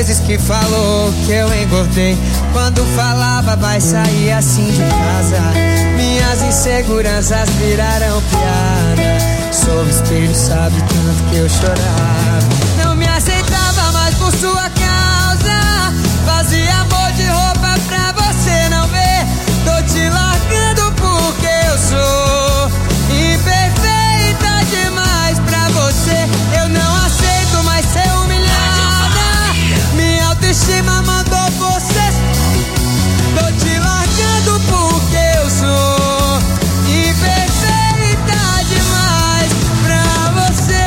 vezes que falou que eu engordei. Quando falava vai sair assim de casa. Minhas inseguranças viraram piada. Sou espelho, sabe tanto que eu chorava. Não me aceitava mais por sua causa. Fazia amor de roupa pra você não ver. Tô te largando porque eu sou imperfeita demais pra você. Eu não aceito mais ser humilhada. Minha autoestima mandou você. Tô te largando porque eu sou imperfeita demais pra você.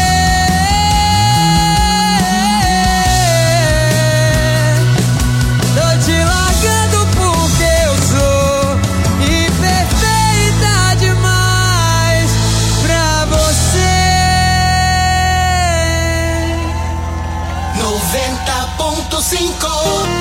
Tô te largando porque eu sou imperfeita demais pra você. 90.5.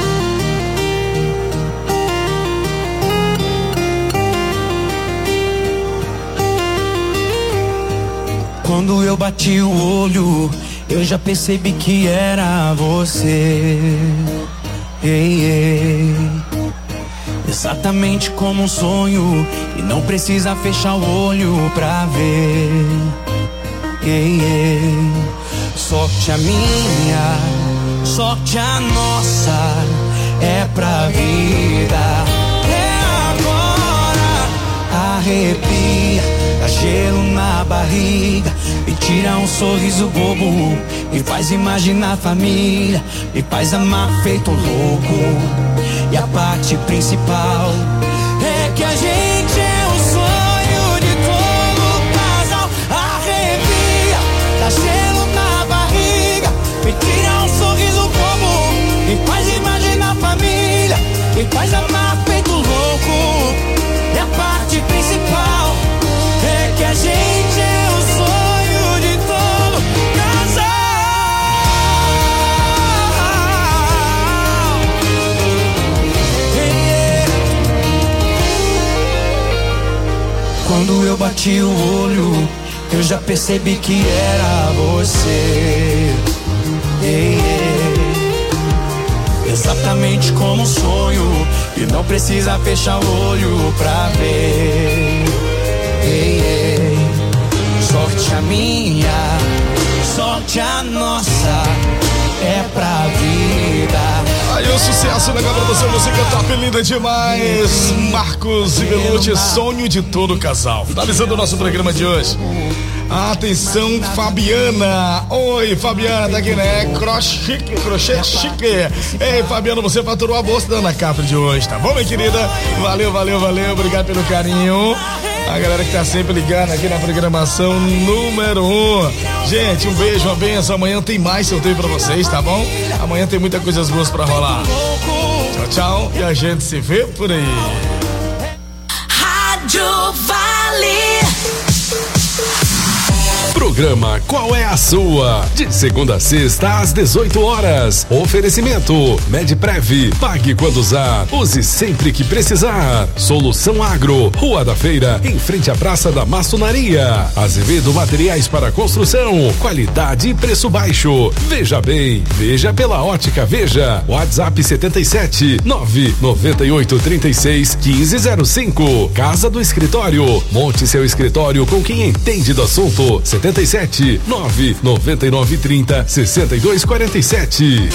Quando eu bati o olho, eu já percebi que era você. Ei, ei. Exatamente como um sonho, e não precisa fechar o olho pra ver. Ei, ei. Sorte a minha, sorte a nossa, é pra vida. É agora, arrepia, dá gelo na barriga, me tira um sorriso bobo, me faz imaginar a família, me faz amar feito louco. E a parte principal é que a gente é o sonho de todo casal. Arrepia, dá gelo na barriga, me tira um sorriso bobo, me faz imaginar a família, me faz amar feito louco. E a parte principal é que a gente é o sonho de todo casal. Quando eu bati o olho, eu já percebi que era você. Ei, ei. Exatamente como um sonho, e não precisa fechar o olho pra ver. Ei, ei. Sorte a minha, sorte a nossa, é pra vida. Aí o sucesso na gravação, música top, linda demais. Marcos e Belucci, sonho de todo casal. Finalizando o nosso programa de hoje. Atenção, Fabiana. Oi, Fabiana, tá aqui, né? Crochê chique. Ei, Fabiana, você faturou a bolsa da Ana Capri de hoje, tá bom, minha querida? Valeu, valeu, valeu. Obrigado pelo carinho. A galera que tá sempre ligando aqui na programação número 1. Gente, um beijo, uma benção. Amanhã tem mais sorteio pra vocês, tá bom? Amanhã tem muitas coisas boas pra rolar. Tchau, tchau. E a gente se vê por aí. Rádio Vale. Programa Qual é a Sua? De segunda a sexta às 18 horas. Oferecimento Medprev. Pague quando usar. Use sempre que precisar. Solução Agro. Rua da Feira, em frente à Praça da Maçonaria. Azevedo Materiais para Construção. Qualidade e preço baixo. Veja bem. Veja pela Ótica Veja. WhatsApp 77 998 36 1505. Casa do Escritório. Monte seu escritório com quem entende do assunto. 77 999 30 62 47.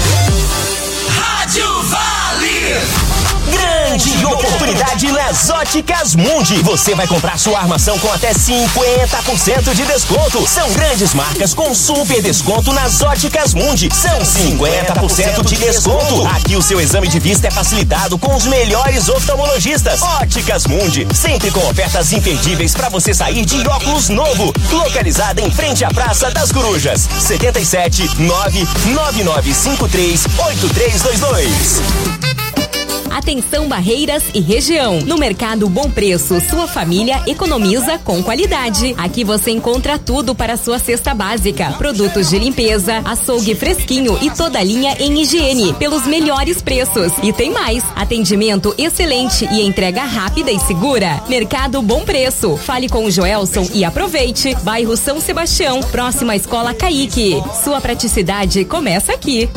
Rádio Vale. Grande oportunidade nas Óticas Mundi. Você vai comprar sua armação com até 50% de desconto. São grandes marcas com super desconto nas Óticas Mundi. São 50% de desconto. Aqui o seu exame de vista é facilitado com os melhores oftalmologistas. Óticas Mundi, sempre com ofertas imperdíveis para você sair de óculos novo. Localizada em frente à Praça das Corujas. 77 99953 8322. Atenção Barreiras e região. No Mercado Bom Preço, sua família economiza com qualidade. Aqui você encontra tudo para sua cesta básica. Produtos de limpeza, açougue fresquinho e toda a linha em higiene, pelos melhores preços. E tem mais, atendimento excelente e entrega rápida e segura. Mercado Bom Preço. Fale com o Joelson e aproveite. Bairro São Sebastião, próxima à Escola Caique. Sua praticidade começa aqui.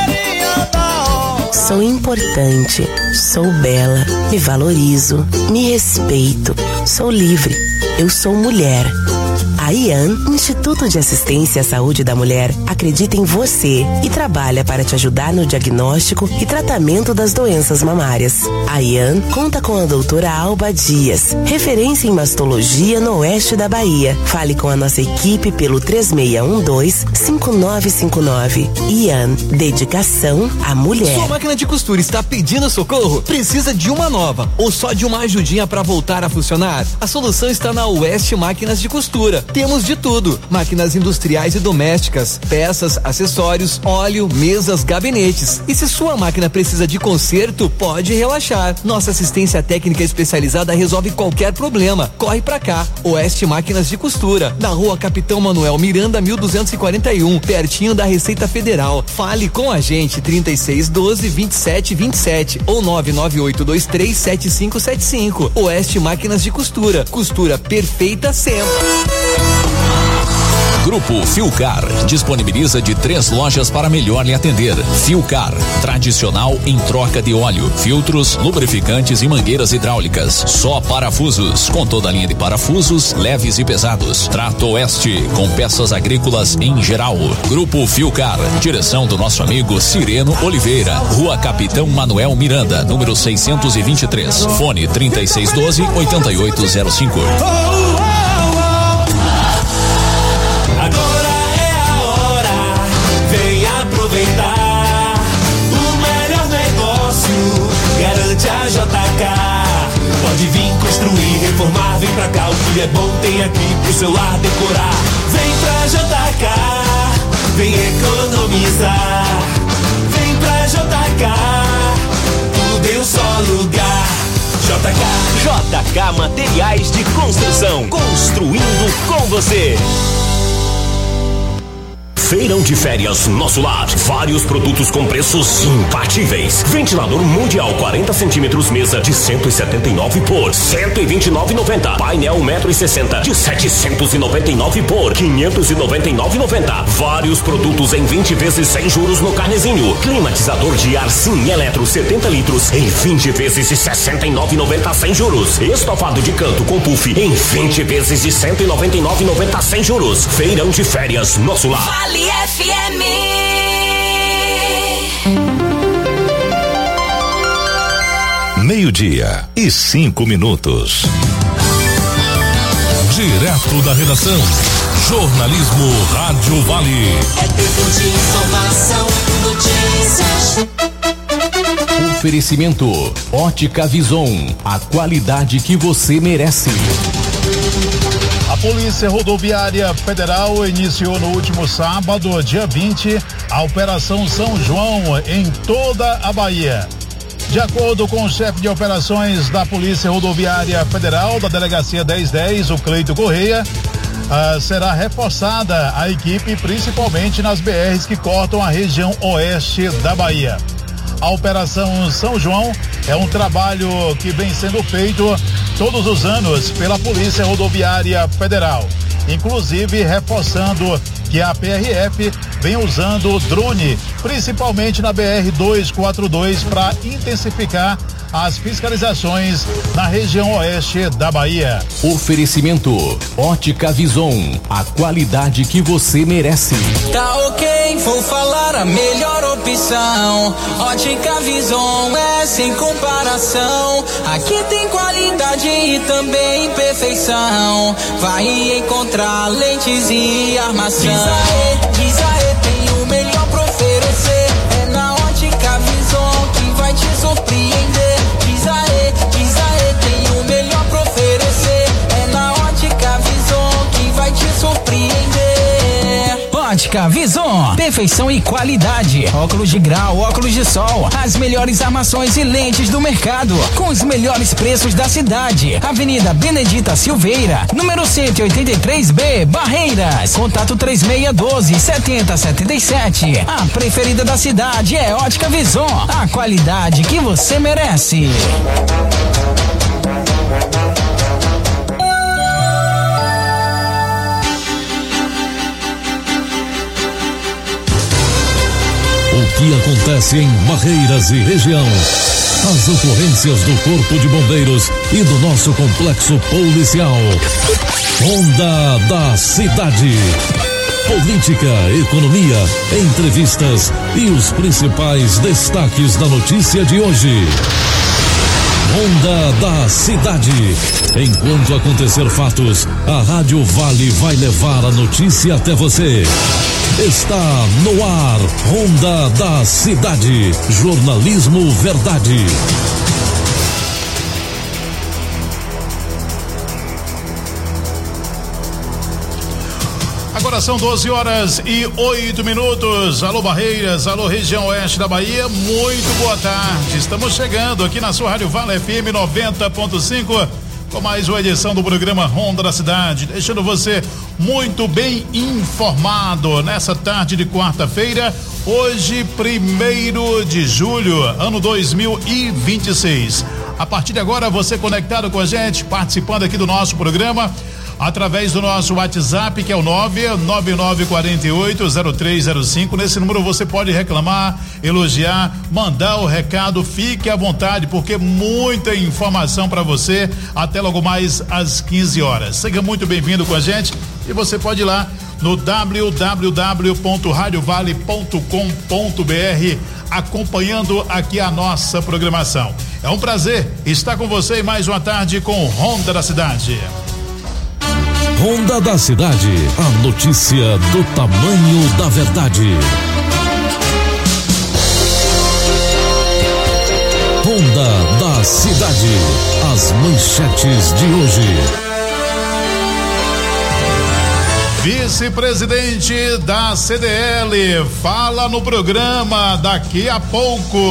Sou importante, sou bela, me valorizo, me respeito, sou livre, eu sou mulher. A IAN, Instituto de Assistência à Saúde da Mulher, acredita em você e trabalha para te ajudar no diagnóstico e tratamento das doenças mamárias. A IAN conta com a doutora Alba Dias, referência em mastologia no oeste da Bahia. Fale com a nossa equipe pelo 3612-5959. IAN, dedicação à mulher. Sua máquina de costura está pedindo socorro? Precisa de uma nova ou só de uma ajudinha para voltar a funcionar? A solução está na Oeste Máquinas de Costura. Temos de tudo: máquinas industriais e domésticas, peças, acessórios, óleo, mesas, gabinetes. E se sua máquina precisa de conserto, pode relaxar. Nossa assistência técnica especializada resolve qualquer problema. Corre pra cá. Oeste Máquinas de Costura, na Rua Capitão Manuel Miranda, 1241, pertinho da Receita Federal. Fale com a gente, 3612-2727 ou 998237575. Oeste Máquinas de Costura, costura perfeita sempre. Grupo Filcar disponibiliza de 3 lojas para melhor lhe atender. Filcar, tradicional em troca de óleo, filtros, lubrificantes e mangueiras hidráulicas. Só parafusos, com toda a linha de parafusos, leves e pesados. Trato Oeste, com peças agrícolas em geral. Grupo Filcar, direção do nosso amigo Cireno Oliveira, Rua Capitão Manuel Miranda, número 623. Fone 3612-8805. Agora é a hora, vem aproveitar. O melhor negócio garante a JK. Pode vir construir, reformar, vem pra cá. O que é bom tem aqui pro seu lar decorar. Vem pra JK, vem economizar. Vem pra JK, tudo em um só lugar. JK Materiais de Construção, construindo com você. Feirão de férias Nosso Lar. Vários produtos com preços imbatíveis. Ventilador mundial 40 centímetros mesa de 179 por 129,90. Painel 1,60 m de 799 por 599,90. Vários produtos em 20 vezes sem juros no carnezinho. Climatizador de ar Sim Eletro 70 litros em 20 vezes de 69,90 sem juros. Estofado de canto com puff em 20 vezes de 199,90 sem juros. Feirão de férias Nosso Lar. Vale FM. Meio-dia e 5 minutos. Direto da redação. Jornalismo Rádio Vale. É tempo de informação, notícias. Oferecimento Ótica Vison, a qualidade que você merece. A Polícia Rodoviária Federal iniciou no último sábado, dia 20, a Operação São João em toda a Bahia. De acordo com o chefe de operações da Polícia Rodoviária Federal, da Delegacia 1010, o Cleito Correia, será reforçada a equipe, principalmente nas BRs que cortam a região oeste da Bahia. A Operação São João é um trabalho que vem sendo feito todos os anos pela Polícia Rodoviária Federal, inclusive reforçando que a PRF vem usando drone, principalmente na BR-242, para intensificar as fiscalizações na região oeste da Bahia. Oferecimento Ótica Vison, a qualidade que você merece. Tá ok, vou falar a melhor opção. Ótica Vison é sem comparação. Aqui tem qualidade e também perfeição. Vai encontrar lentes e armação. Diz aê, tem o melhor pra oferecer. É na Ótica Vison que vai te surpreender. Diz aê, tem o melhor pra oferecer. É na Ótica Vison que vai te surpreender. Ótica Vison, perfeição e qualidade. Óculos de grau, óculos de sol, as melhores armações e lentes do mercado, com os melhores preços da cidade. Avenida Benedita Silveira, número 183B, Barreiras. Contato 3612-7077. A preferida da cidade é Ótica Vison, a qualidade que você merece. O que acontece em Barreiras e região? As ocorrências do Corpo de Bombeiros e do nosso complexo policial. Ronda da Cidade. Política, economia, entrevistas e os principais destaques da notícia de hoje. Ronda da Cidade. Enquanto acontecer fatos, a Rádio Vale vai levar a notícia até você. Está no ar, Ronda da Cidade. Jornalismo Verdade. Agora são 12h08. Alô Barreiras, alô região oeste da Bahia, muito boa tarde. Estamos chegando aqui na sua Rádio Vale FM 90.5 com mais uma edição do programa Ronda da Cidade, deixando você muito bem informado nessa tarde de quarta-feira, hoje 1º de julho, ano 2026. A partir de agora, você conectado com a gente, participando aqui do nosso programa, através do nosso WhatsApp, que é o 999480305. Nesse número você pode reclamar, elogiar, mandar o recado, fique à vontade, porque muita informação para você até logo mais às 15 horas. Seja muito bem-vindo com a gente e você pode ir lá no www.radiovale.com.br acompanhando aqui a nossa programação. É um prazer estar com você em mais uma tarde com Ronda da Cidade. Ronda da Cidade, a notícia do tamanho da verdade. Ronda da Cidade, as manchetes de hoje. Vice-presidente da CDL fala no programa daqui a pouco.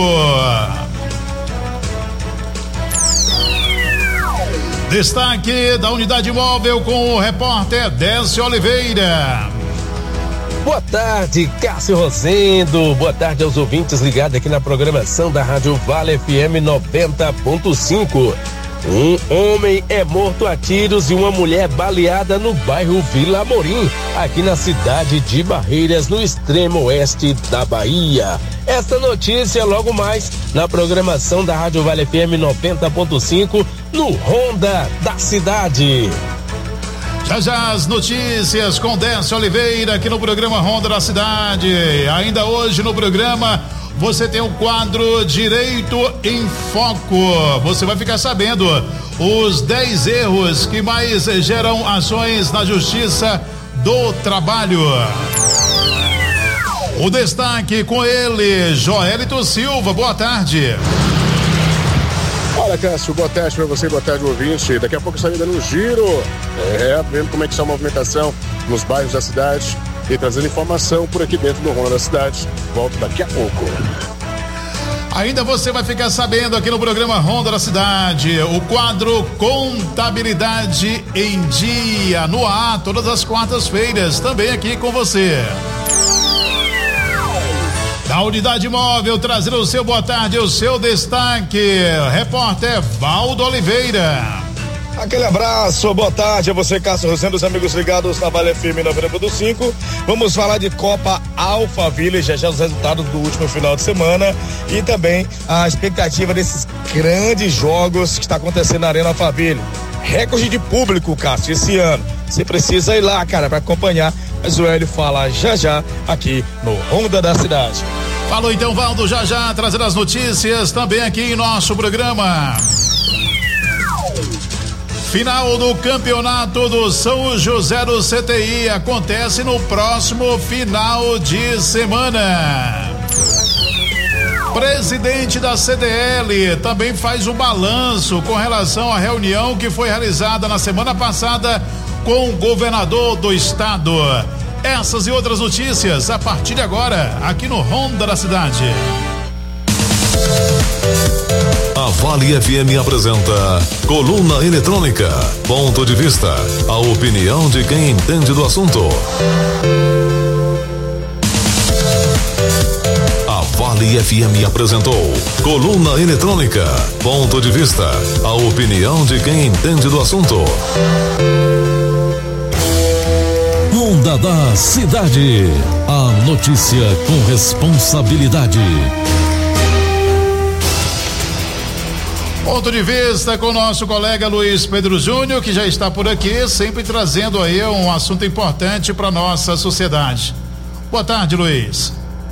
Destaque da unidade móvel com o repórter Décio Oliveira. Boa tarde, Cássio Rosendo. Boa tarde aos ouvintes ligados aqui na programação da Rádio Vale FM 90.5. Um homem é morto a tiros e uma mulher baleada no bairro Vila Amorim, aqui na cidade de Barreiras, no extremo oeste da Bahia. Esta notícia logo mais na programação da Rádio Vale FM 90.5 no Ronda da Cidade. Já as notícias com Décio Oliveira aqui no programa Ronda da Cidade. Ainda hoje no programa você tem o quadro Direito em Foco. Você vai ficar sabendo os 10 erros que mais geram ações na Justiça do Trabalho. O destaque com ele, Joelito Silva. Boa tarde. Olha, Cássio, boa tarde para você, boa tarde, ouvinte. Daqui a pouco estarei dando um giro, vendo como é que está a movimentação nos bairros da cidade e trazendo informação por aqui dentro do Ronda da Cidade. Volto daqui a pouco. Ainda você vai ficar sabendo aqui no programa Ronda da Cidade, o quadro Contabilidade em Dia, no ar, todas as quartas-feiras, também aqui com você. Da unidade móvel, trazendo o seu boa tarde, o seu destaque, repórter Valdo Oliveira. Aquele abraço, boa tarde a você, Cássio Rosendo, os amigos ligados na Vale FM 90.5. Vamos falar de Copa Alphaville, já os resultados do último final de semana e também a expectativa desses grandes jogos que está acontecendo na Arena Alphaville. Recorde de público, Cássio, esse ano. Você precisa ir lá, cara, para acompanhar. Mas o Hélio fala já aqui no Ronda da Cidade. Falou então, Valdo, já trazendo as notícias também aqui em nosso programa. Final do campeonato do São José do CTI acontece no próximo final de semana. Presidente da CDL também faz um balanço com relação à reunião que foi realizada na semana passada com o governador do estado. Essas e outras notícias a partir de agora, aqui no Ronda da Cidade. A Vale FM apresenta Coluna Eletrônica, ponto de vista, a opinião de quem entende do assunto. A Vale FM apresentou Coluna Eletrônica, ponto de vista, a opinião de quem entende do assunto. Ronda da Cidade, a notícia com responsabilidade. Ponto de vista com o nosso colega Luiz Pedro Júnior, que já está por aqui, sempre trazendo aí um assunto importante para nossa sociedade. Boa tarde, Luiz.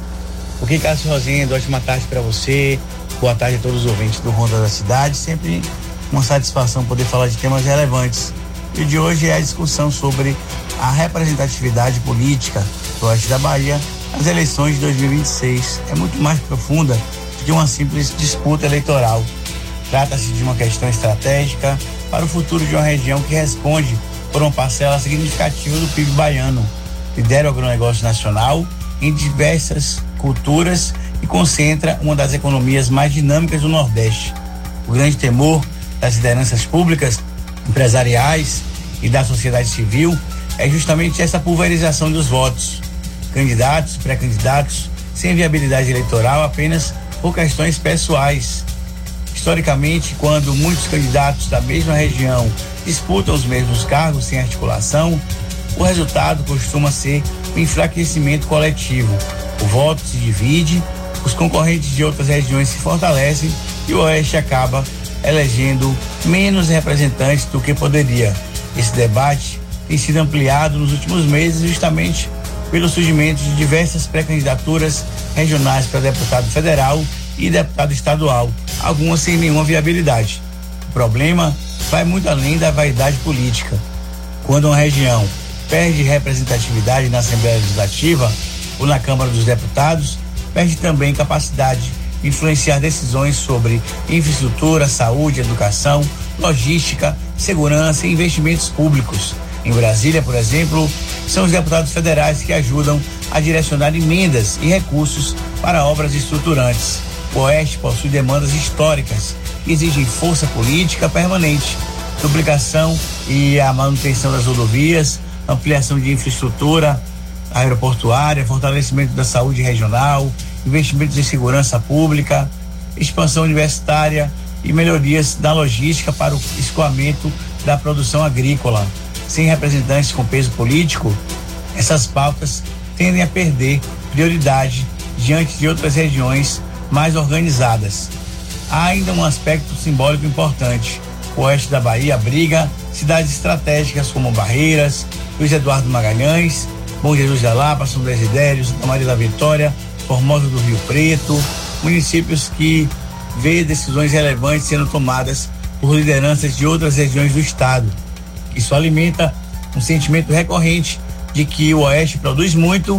Ok, Cássio Rosendo, ótima tarde para você. Boa tarde a todos os ouvintes do Ronda da Cidade. Sempre uma satisfação poder falar de temas relevantes. E de hoje é a discussão sobre a representatividade política do oeste da Bahia nas eleições de 2026. É muito mais profunda do que uma simples disputa eleitoral. Trata-se de uma questão estratégica para o futuro de uma região que responde por uma parcela significativa do PIB baiano, lidera o agronegócio nacional em diversas culturas e concentra uma das economias mais dinâmicas do Nordeste. O grande temor das lideranças públicas, empresariais e da sociedade civil é justamente essa pulverização dos votos. Candidatos, pré-candidatos, sem viabilidade eleitoral apenas por questões pessoais. Historicamente, quando muitos candidatos da mesma região disputam os mesmos cargos sem articulação, o resultado costuma ser o enfraquecimento coletivo. O voto se divide, os concorrentes de outras regiões se fortalecem e o Oeste acaba elegendo menos representantes do que poderia. Esse debate tem sido ampliado nos últimos meses justamente pelo surgimento de diversas pré-candidaturas regionais para deputado federal e deputado estadual, algumas sem nenhuma viabilidade. O problema vai muito além da vaidade política. Quando uma região perde representatividade na Assembleia Legislativa ou na Câmara dos Deputados, perde também capacidade de influenciar decisões sobre infraestrutura, saúde, educação, logística, segurança e investimentos públicos. Em Brasília, por exemplo, são os deputados federais que ajudam a direcionar emendas e recursos para obras estruturantes. O Oeste possui demandas históricas que exigem força política permanente, duplicação e a manutenção das rodovias, ampliação de infraestrutura aeroportuária, fortalecimento da saúde regional, investimentos em segurança pública, expansão universitária e melhorias da logística para o escoamento da produção agrícola. Sem representantes com peso político, essas pautas tendem a perder prioridade diante de outras regiões mais organizadas. Há ainda um aspecto simbólico importante. O oeste da Bahia abriga cidades estratégicas como Barreiras, Luiz Eduardo Magalhães, Bom Jesus da Lapa, São Desidério, Santa Maria da Vitória, Formosa do Rio Preto, municípios que vê decisões relevantes sendo tomadas por lideranças de outras regiões do estado. Isso alimenta um sentimento recorrente de que o Oeste produz muito,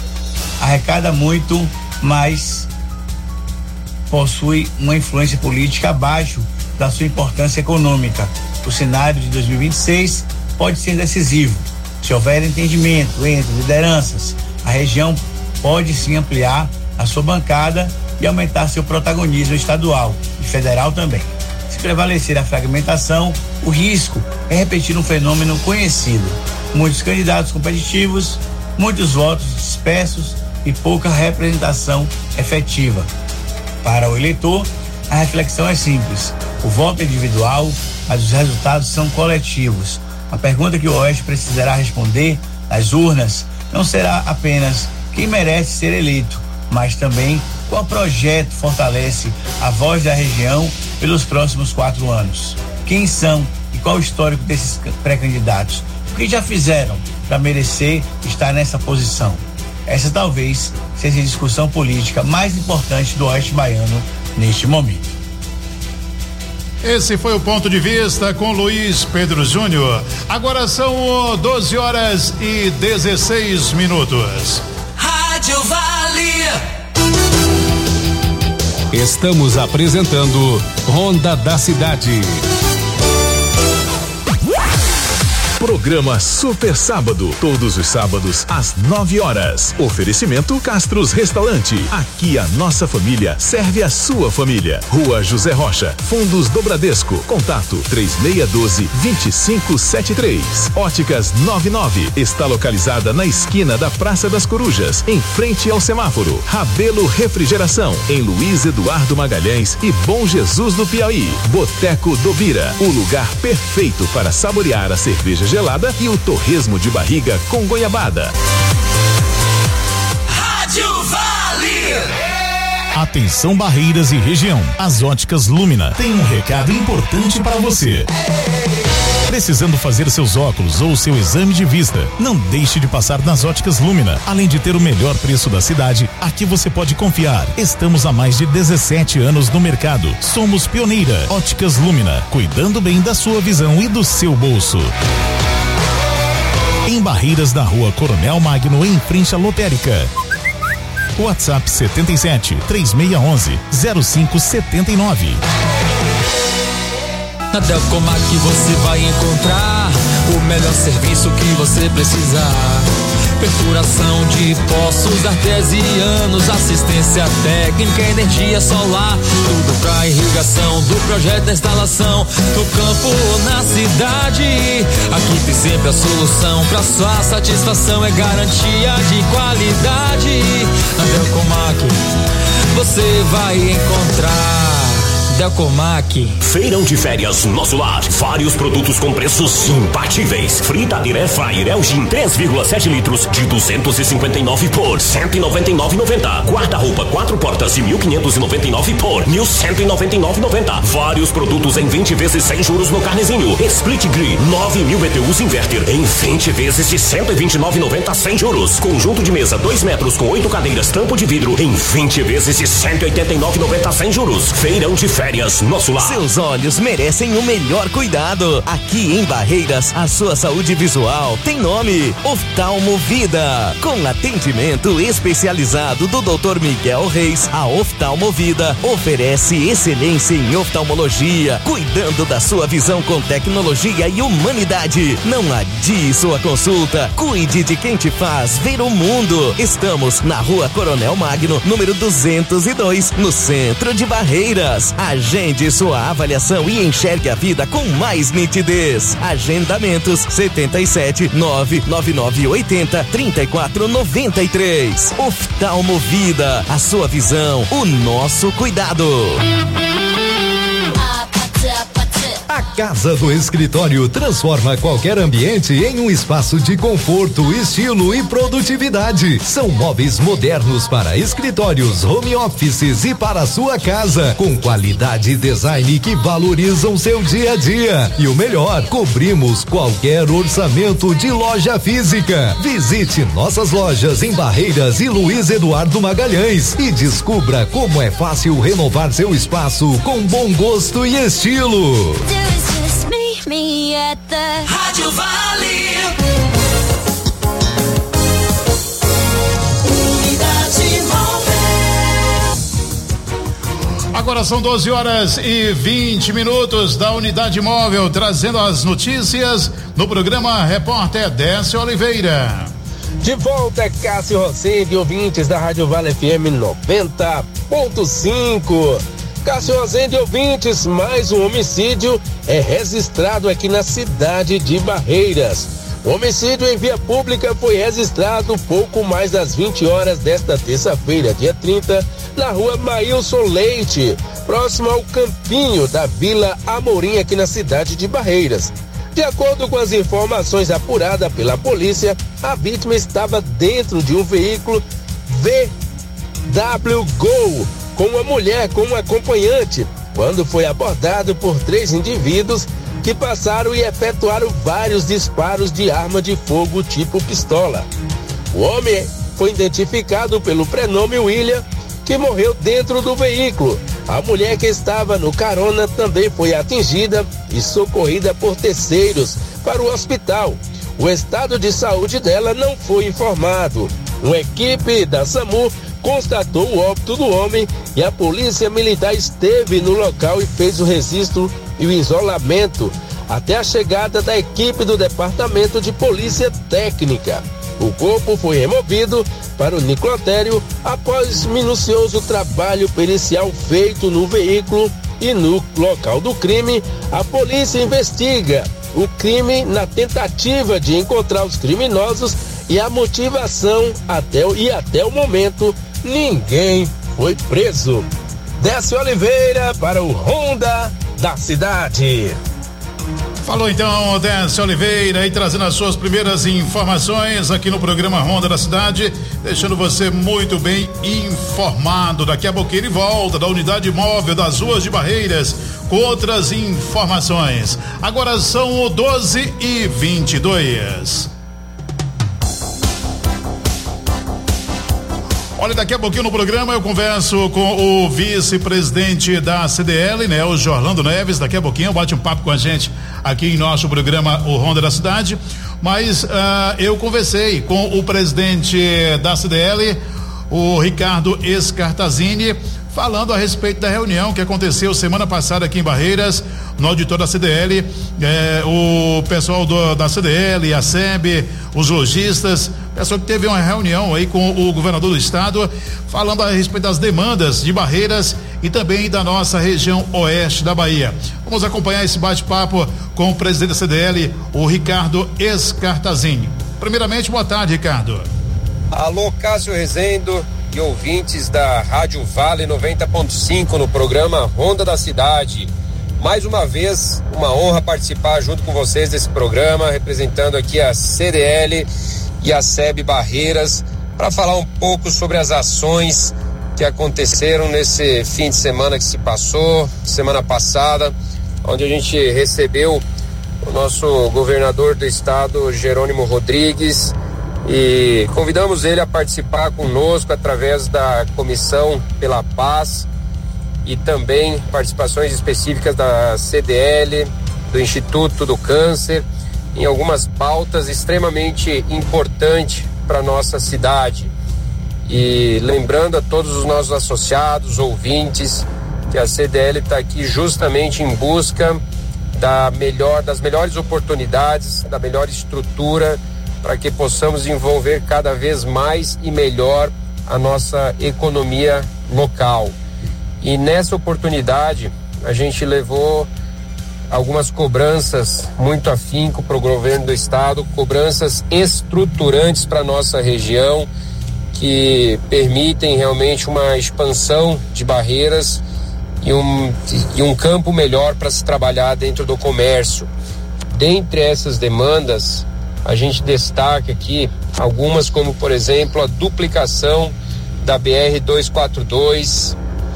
arrecada muito, mas possui uma influência política abaixo da sua importância econômica. O cenário de 2026 pode ser decisivo. Se houver entendimento entre lideranças, a região pode sim ampliar a sua bancada e aumentar seu protagonismo estadual e federal também. Se prevalecer a fragmentação, o risco é repetir um fenômeno conhecido. Muitos candidatos competitivos, muitos votos dispersos e pouca representação efetiva. Para o eleitor, a reflexão é simples. O voto é individual, mas os resultados são coletivos. A pergunta que o Oeste precisará responder nas urnas não será apenas quem merece ser eleito, mas também qual projeto fortalece a voz da região pelos próximos 4 anos. Quem são e qual o histórico desses pré-candidatos? O que já fizeram para merecer estar nessa posição? Essa talvez seja a discussão política mais importante do Oeste baiano neste momento. Esse foi o ponto de vista com Luiz Pedro Júnior. Agora são 12h16. Rádio Vale. Estamos apresentando Ronda da Cidade. Programa Super Sábado, todos os sábados às 9 horas. Oferecimento Castros Restaurante. Aqui a nossa família serve a sua família. Rua José Rocha, Fundos do Bradesco. Contato 3612-2573. Óticas 99 está localizada na esquina da Praça das Corujas, em frente ao semáforo. Rabelo Refrigeração, em Luiz Eduardo Magalhães e Bom Jesus do Piauí. Boteco do Bira, o lugar perfeito para saborear a cerveja gelada e o torresmo de barriga com goiabada. Rádio Vale. Atenção Barreiras e região. As Óticas Lumina tem um recado importante para você. Precisando fazer seus óculos ou seu exame de vista? Não deixe de passar nas Óticas Lumina. Além de ter o melhor preço da cidade, aqui você pode confiar. Estamos há mais de 17 anos no mercado. Somos pioneira. Óticas Lumina, cuidando bem da sua visão e do seu bolso. Em Barreiras, na Rua Coronel Magno, em frente à lotérica. WhatsApp 77 3611 0579. Na Delcomac você vai encontrar o melhor serviço que você precisar. Perfuração de poços artesianos, assistência técnica, energia solar, tudo pra irrigação do projeto da instalação, no campo ou na cidade. Aqui tem sempre a solução pra sua satisfação, é garantia de qualidade. Na Delcomac você vai encontrar Delcomac. Feirão de férias Nosso Lar. Vários produtos com preços imbatíveis. Fritadeira Airfryer Elgin 3,7 litros de 259 por 199,90. Guarda-roupa 4 portas de 1.599 por 1.199,90. Vários produtos em 20 vezes sem juros no carnezinho. Split Grill 9.000 BTUs Inverter em 20 vezes de 129,90 sem juros. Conjunto de mesa 2 metros com 8 cadeiras tampo de vidro em 20 vezes de 189,90 sem juros. Feirão de férias Nosso Lar. Seus olhos merecem o melhor cuidado. Aqui em Barreiras, a sua saúde visual tem nome: Oftalmo Vida. Com atendimento especializado do Dr. Miguel Reis, a Oftalmo Vida oferece excelência em oftalmologia, cuidando da sua visão com tecnologia e humanidade. Não adie sua consulta. Cuide de quem te faz ver o mundo. Estamos na Rua Coronel Magno, número 202, no centro de Barreiras. Agende sua avaliação e enxergue a vida com mais nitidez. Agendamentos 77 99980 3493. Oftalmo Vida, a sua visão, o nosso cuidado. A Casa do Escritório transforma qualquer ambiente em um espaço de conforto, estilo e produtividade. São móveis modernos para escritórios, home offices e para a sua casa, com qualidade e design que valorizam seu dia a dia. E o melhor, cobrimos qualquer orçamento de loja física. Visite nossas lojas em Barreiras e Luiz Eduardo Magalhães e descubra como é fácil renovar seu espaço com bom gosto e estilo. Rádio Vale. Unidade Móvel. Agora são 12 horas e 20 minutos da Unidade Móvel, trazendo as notícias no programa Repórter Décio Oliveira. De volta, Cássio Rosendo e ouvintes da Rádio Vale FM 90.5. Cássio Rosendo e ouvintes, mais um homicídio é registrado aqui na cidade de Barreiras. O homicídio em via pública foi registrado pouco mais das 20 horas desta terça-feira, dia 30, na rua Maílson Leite, próximo ao campinho da Vila Amorim, aqui na cidade de Barreiras. De acordo com as informações apuradas pela polícia, a vítima estava dentro de um veículo VW Gol, com uma mulher com um acompanhante, quando foi abordado por 3 indivíduos que passaram e efetuaram vários disparos de arma de fogo tipo pistola. O homem foi identificado pelo prenome William, que morreu dentro do veículo. A mulher que estava no carona também foi atingida e socorrida por terceiros para o hospital. O estado de saúde dela não foi informado. Uma equipe da SAMU constatou o óbito do homem e a polícia militar esteve no local e fez o registro e o isolamento. até a chegada da equipe do Departamento de Polícia Técnica. O corpo foi removido para o necrotério após minucioso trabalho pericial feito no veículo e no local do crime. A polícia investiga o crime na tentativa de encontrar os criminosos e a motivação até o momento ninguém foi preso. Décio Oliveira para o Ronda da Cidade. Falou então Décio Oliveira aí trazendo as suas primeiras informações aqui no programa Ronda da Cidade, deixando você muito bem informado. Daqui a pouquinho ele volta da unidade móvel das ruas de Barreiras com outras informações. Agora são 12h22. Olha, daqui a pouquinho no programa eu converso com o vice-presidente da CDL, né, o Jorlando Neves. Daqui a pouquinho bate um papo com a gente aqui em nosso programa O Ronda da Cidade. Mas eu conversei com o presidente da CDL, o Ricardo Escartazini, falando a respeito da reunião que aconteceu semana passada aqui em Barreiras, no auditório da CDL, o pessoal da CDL, a SEB, os lojistas, pessoal que teve uma reunião aí com o governador do estado, falando a respeito das demandas de Barreiras e também da nossa região oeste da Bahia. Vamos acompanhar esse bate-papo com o presidente da CDL, o Ricardo Escartazini. Primeiramente, boa tarde, Ricardo. Alô, Cássio Rezendo e ouvintes da Rádio Vale 90.5 no programa Ronda da Cidade. Mais uma vez, uma honra participar junto com vocês desse programa, representando aqui a CDL e a SEB Barreiras, para falar um pouco sobre as ações que aconteceram nesse fim de semana que se passou, semana passada, onde a gente recebeu o nosso governador do estado, Jerônimo Rodrigues, e convidamos ele a participar conosco através da Comissão pela Paz e também participações específicas da CDL, do Instituto do Câncer, em algumas pautas extremamente importantes para nossa cidade. E lembrando a todos os nossos associados, ouvintes, que a CDL está aqui justamente em busca das melhores oportunidades, da melhor estrutura, para que possamos envolver cada vez mais e melhor a nossa economia local. E nessa oportunidade, a gente levou algumas cobranças muito afinco para o governo do estado, cobranças estruturantes para a nossa região, que permitem realmente uma expansão de Barreiras e um campo melhor para se trabalhar dentro do comércio. Dentre essas demandas, a gente destaca aqui algumas, como por exemplo a duplicação da BR-242,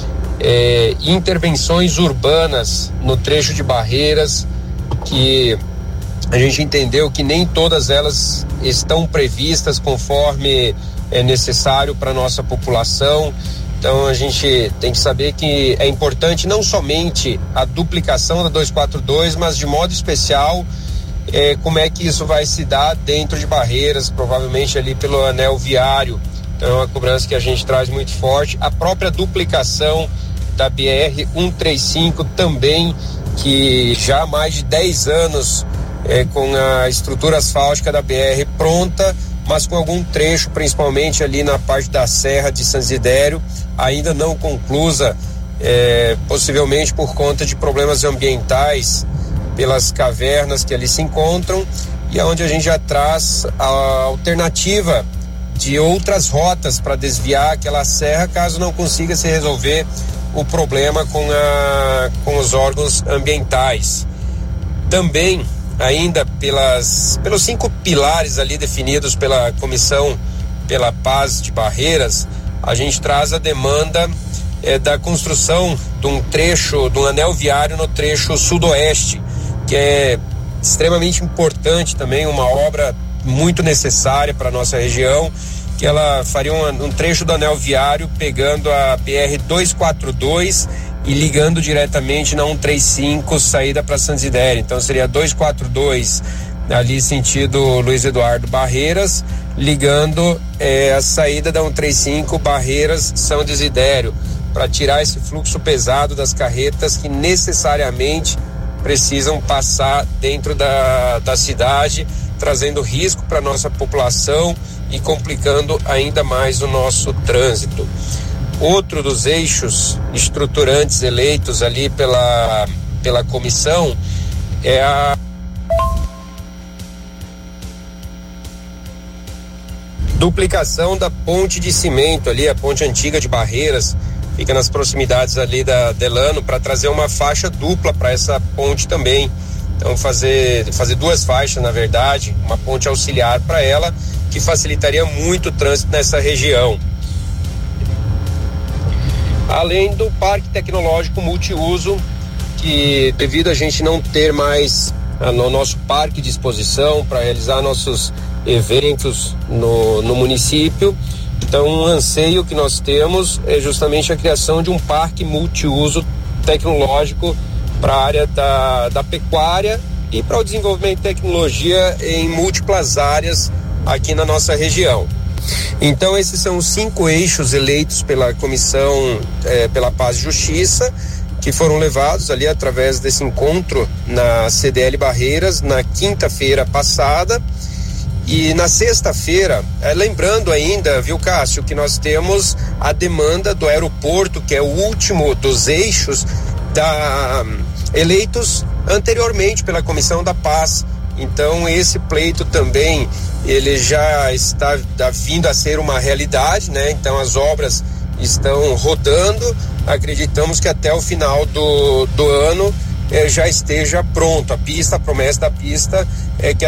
intervenções urbanas no trecho de Barreiras, que a gente entendeu que nem todas elas estão previstas conforme é necessário para a nossa população. Então a gente tem que saber que é importante não somente a duplicação da 242, mas de modo especial como é que isso vai se dar dentro de Barreiras, provavelmente ali pelo anel viário. Então é uma cobrança que a gente traz muito forte. A própria duplicação da BR-135 também, que já há mais de 10 anos com a estrutura asfáltica da BR pronta, mas com algum trecho, principalmente ali na parte da Serra de São Desidério, ainda não conclusa, possivelmente por conta de problemas ambientais, pelas cavernas que ali se encontram, e onde a gente já traz a alternativa de outras rotas para desviar aquela serra, caso não consiga se resolver o problema com os órgãos ambientais. Também, ainda pelos 5 pilares ali definidos pela Comissão pela Paz de Barreiras, a gente traz a demanda da construção de um trecho, de um anel viário no trecho sudoeste, que é extremamente importante também, uma obra muito necessária para a nossa região, que ela faria um trecho do anel viário pegando a BR-242 e ligando diretamente na 135, saída para São Desidério. Então seria 242 ali sentido Luiz Eduardo Barreiras, ligando a saída da 135 Barreiras São Desidério, para tirar esse fluxo pesado das carretas que necessariamente precisam passar dentro da cidade, trazendo risco para a nossa população e complicando ainda mais o nosso trânsito. Outro dos eixos estruturantes eleitos ali pela comissão é a duplicação da ponte de cimento ali, a ponte antiga de Barreiras, fica nas proximidades ali da Delano, para trazer uma faixa dupla para essa ponte também. Então fazer duas faixas, na verdade, uma ponte auxiliar para ela, que facilitaria muito o trânsito nessa região. Além do Parque Tecnológico Multiuso, que devido a gente não ter mais no nosso parque de exposição para realizar nossos eventos no município, então um anseio que nós temos é justamente a criação de um parque multiuso tecnológico para a área da pecuária e para o desenvolvimento de tecnologia em múltiplas áreas aqui na nossa região. Então esses são os 5 eixos eleitos pela Comissão pela Paz e Justiça, que foram levados ali através desse encontro na CDL Barreiras na quinta-feira passada. E na sexta-feira, lembrando ainda, viu, Cássio, que nós temos a demanda do aeroporto, que é o último dos eixos eleitos anteriormente pela Comissão da Paz. Então esse pleito também, ele já está vindo a ser uma realidade, né? Então as obras estão rodando, acreditamos que até o final do ano já esteja pronto. A promessa da pista é que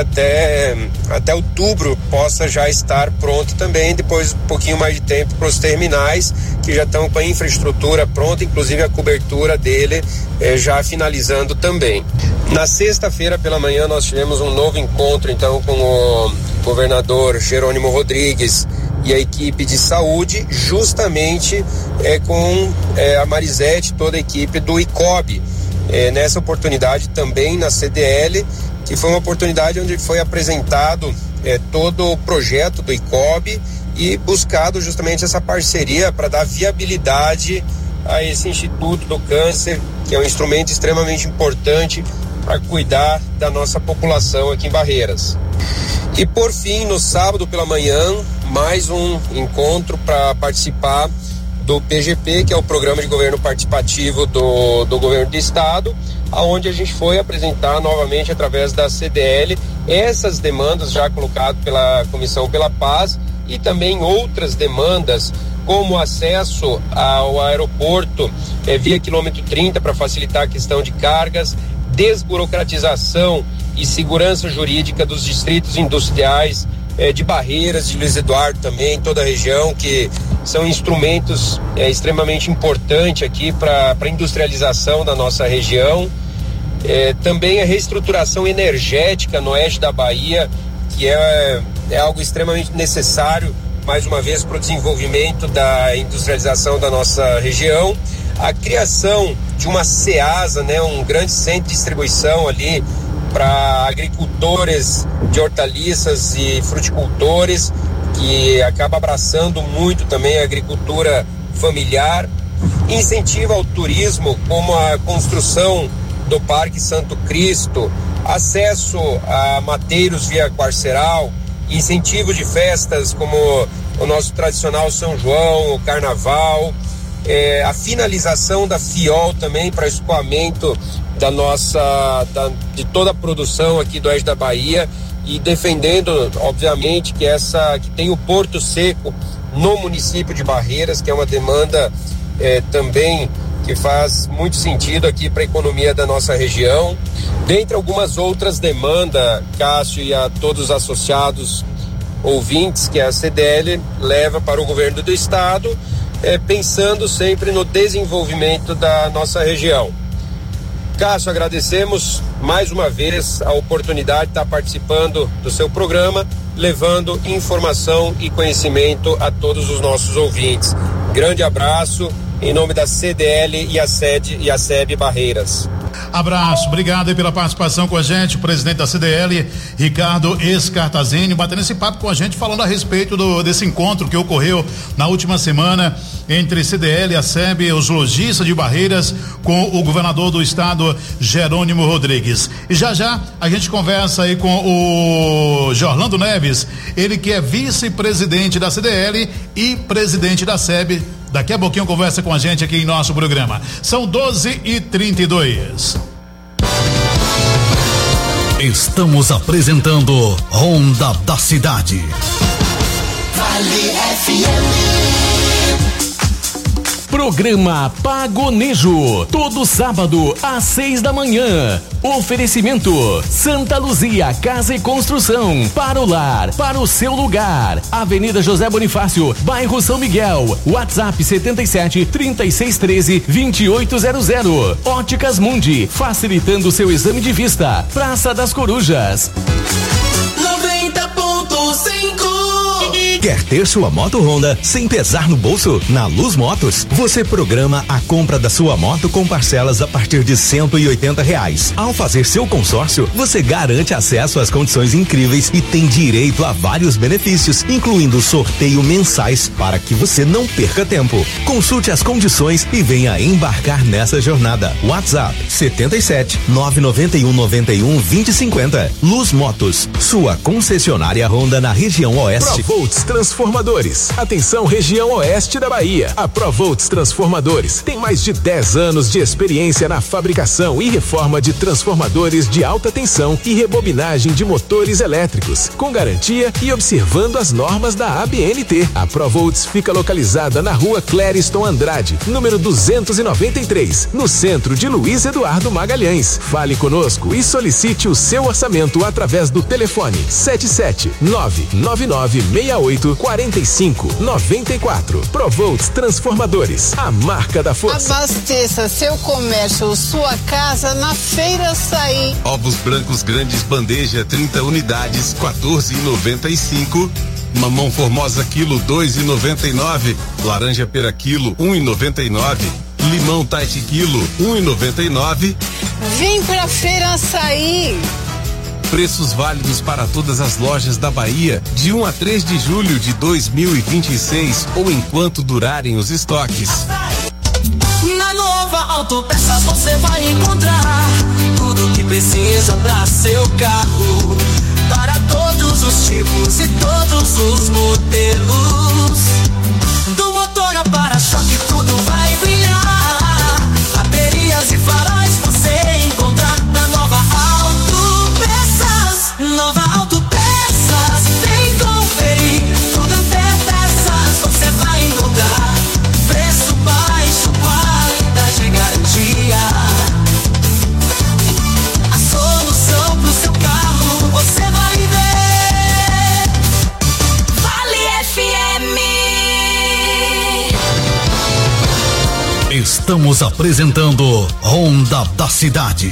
até outubro possa já estar pronto também, depois um pouquinho mais de tempo para os terminais, que já estão com a infraestrutura pronta, inclusive a cobertura dele já finalizando também. Na sexta-feira pela manhã nós tivemos um novo encontro então com o governador Jerônimo Rodrigues e a equipe de saúde, justamente com a Marisete, toda a equipe do ICOB. Nessa oportunidade também na CDL, que foi uma oportunidade onde foi apresentado todo o projeto do ICOB e buscado justamente essa parceria para dar viabilidade a esse Instituto do Câncer, que é um instrumento extremamente importante para cuidar da nossa população aqui em Barreiras. E por fim, no sábado pela manhã, mais um encontro para participar do PGP, que é o Programa de Governo Participativo do Governo do Estado, aonde a gente foi apresentar novamente através da CDL essas demandas já colocadas pela Comissão pela Paz e também outras demandas, como acesso ao aeroporto via quilômetro 30 para facilitar a questão de cargas, desburocratização e segurança jurídica dos distritos industriais de Barreiras, de Luiz Eduardo também, toda a região, que são instrumentos extremamente importantes aqui para a industrialização da nossa região. Também a reestruturação energética no oeste da Bahia, que é algo extremamente necessário, mais uma vez, para o desenvolvimento da industrialização da nossa região. A criação de uma CEASA, né, um grande centro de distribuição ali para agricultores de hortaliças e fruticultores, que acaba abraçando muito também a agricultura familiar. Incentiva ao turismo, como a construção do Parque Santo Cristo, acesso a mateiros via Quarceral, incentivo de festas como o nosso tradicional São João, o Carnaval, a finalização da FIOL também para escoamento de toda a produção aqui do oeste da Bahia, e defendendo, obviamente, que tem o Porto Seco no município de Barreiras, que é uma demanda também que faz muito sentido aqui para a economia da nossa região. Dentre algumas outras demandas, Cássio, e a todos os associados ouvintes, que a CDL leva para o governo do estado, pensando sempre no desenvolvimento da nossa região. Cássio, agradecemos mais uma vez a oportunidade de estar participando do seu programa, levando informação e conhecimento a todos os nossos ouvintes. Grande abraço em nome da CDL e a SEB Barreiras. Abraço, obrigado aí pela participação com a gente, o presidente da CDL, Ricardo Escartazini, batendo esse papo com a gente, falando a respeito desse encontro que ocorreu na última semana entre CDL, a SEB, os lojistas de Barreiras, com o governador do estado, Jerônimo Rodrigues. E já a gente conversa aí com o Jorlando Neves, ele que é vice-presidente da CDL e presidente da SEB. Daqui a pouquinho conversa com a gente aqui em nosso programa. São 12h32. Estamos apresentando Ronda da Cidade. Vale FM. Programa Pagonejo, todo sábado às 6 da manhã. Oferecimento Santa Luzia Casa e Construção, para o lar, para o seu lugar. Avenida José Bonifácio, bairro São Miguel. WhatsApp 77-3613-2800. Óticas Mundi, facilitando seu exame de vista. Praça das Corujas. 90.5. Quer ter sua moto Honda sem pesar no bolso? Na Luz Motos, você programa a compra da sua moto com parcelas a partir de R$180. Ao fazer seu consórcio, você garante acesso às condições incríveis e tem direito a vários benefícios, incluindo sorteio mensais, para que você não perca tempo. Consulte as condições e venha embarcar nessa jornada. WhatsApp 77-991-91-2050. Luz Motos, sua concessionária Honda na região oeste. Provolts Transformadores. Atenção, região oeste da Bahia. A Provolts Transformadores tem mais de 10 anos de experiência na fabricação e reforma de transformadores de alta tensão e rebobinagem de motores elétricos, com garantia e observando as normas da ABNT. A Provolts fica localizada na rua Clériston Andrade, número 293, no centro de Luiz Eduardo Magalhães. Fale conosco e solicite o seu orçamento através do telefone 77999684594. Provolts Transformadores, a marca da força. Abasteça seu comércio ou sua casa na Feira Açaí. Ovos brancos grandes bandeja 30 unidades, R$14,95. Mamão formosa quilo 2,99. Laranja pera quilo 1,99. Limão Taiti quilo 1,99. Vem pra Feira Açaí. Preços válidos para todas as lojas da Bahia de 1 a 3 de julho de 2026 ou enquanto durarem os estoques. Na Nova Autopeças você vai encontrar tudo que precisa para seu carro, para todos os tipos e todos os modelos. Do motor ao para-choque tudo vai brilhar. Baterias e faróis você encontrar na Nova Autopeças. Nova Autopeças, vem conferir. Tudo até peças você vai encontrar. Preço baixo, qualidade e garantia. A solução pro seu carro você vai ver. Vale FM. Estamos apresentando Ronda da Cidade.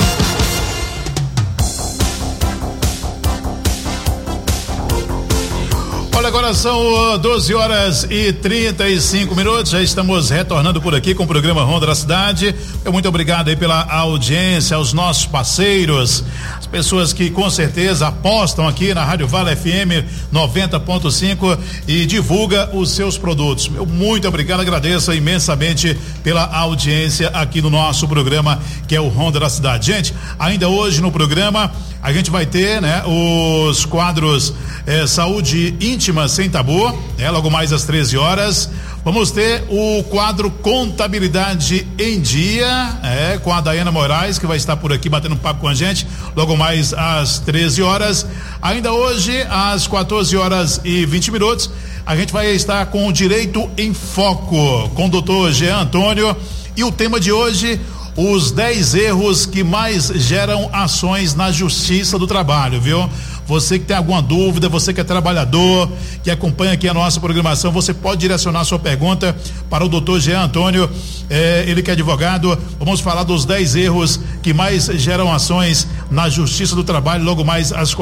Olha, agora são 12h35. Já estamos retornando por aqui com o programa Ronda da Cidade. Muito obrigado aí pela audiência, aos nossos parceiros, as pessoas que com certeza apostam aqui na Rádio Vale FM 90.5 e divulga os seus produtos. Muito obrigado, agradeço imensamente pela audiência aqui no nosso programa, que é o Ronda da Cidade. Gente, ainda hoje no programa a gente vai ter, né, os quadros Saúde Íntima Sem Tabu, logo mais às 13 horas. Vamos ter o quadro Contabilidade em Dia, com a Daiana Moraes, que vai estar por aqui batendo um papo com a gente, logo mais às 13 horas. Ainda hoje, às 14h20, a gente vai estar com o Direito em Foco, com o doutor Jean Antônio. E o tema de hoje, os 10 erros que mais geram ações na Justiça do Trabalho, viu? Você que tem alguma dúvida, você que é trabalhador, que acompanha aqui a nossa programação, você pode direcionar sua pergunta para o doutor Jean Antônio, ele que é advogado. Vamos falar dos 10 erros que mais geram ações na Justiça do Trabalho, logo mais às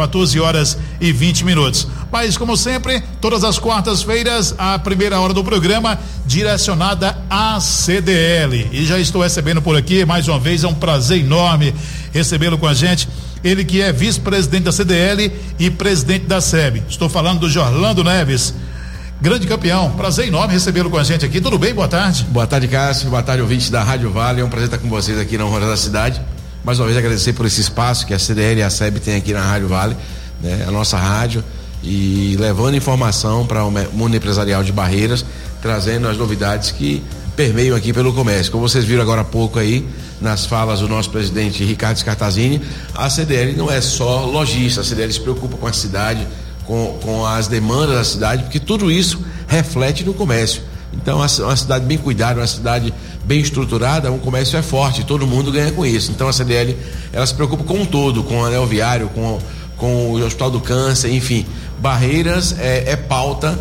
14h20. Mas, como sempre, todas as quartas-feiras, a primeira hora do programa direcionada à CDL. E já estou recebendo por aqui, mais uma vez, é um prazer enorme recebê-lo com a gente. Ele que é vice-presidente da CDL e presidente da SEB. Estou falando do Jorlando Neves, grande campeão. Prazer enorme recebê-lo com a gente aqui. Tudo bem? Boa tarde. Boa tarde, Cássio. Boa tarde, ouvintes da Rádio Vale. É um prazer estar com vocês aqui na Hora da Cidade. Mais uma vez agradecer por esse espaço que a CDL e a SEB têm aqui na Rádio Vale, né? A nossa rádio, e levando informação para o mundo empresarial de Barreiras, trazendo as novidades que permeiam aqui pelo comércio. Como vocês viram agora há pouco aí, nas falas do nosso presidente Ricardo Scartazini, a CDL não é só lojista, a CDL se preocupa com a cidade, com as demandas da cidade, porque tudo isso reflete no comércio. Então, uma cidade bem cuidada, uma cidade bem estruturada, um comércio é forte, todo mundo ganha com isso. Então, a CDL, ela se preocupa com um todo, com o anel viário, com o Hospital do Câncer, enfim. Barreiras é pauta